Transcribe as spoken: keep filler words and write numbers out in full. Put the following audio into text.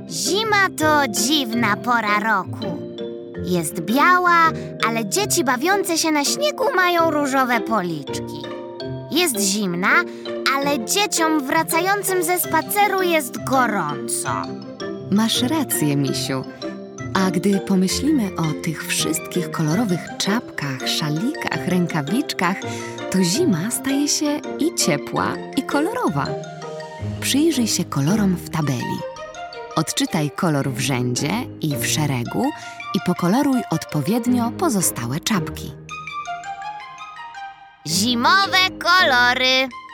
Zima to dziwna pora roku. Jest biała, ale dzieci bawiące się na śniegu mają różowe policzki. Jest zimna, ale dzieciom wracającym ze spaceru jest gorąco. Masz rację, misiu. A gdy pomyślimy o tych wszystkich kolorowych czapkach, szalikach, rękawiczkach, to zima staje się i ciepła, i kolorowa. Przyjrzyj się kolorom w tabeli. Odczytaj kolor w rzędzie i w szeregu i pokoloruj odpowiednio pozostałe czapki. Zimowe kolory.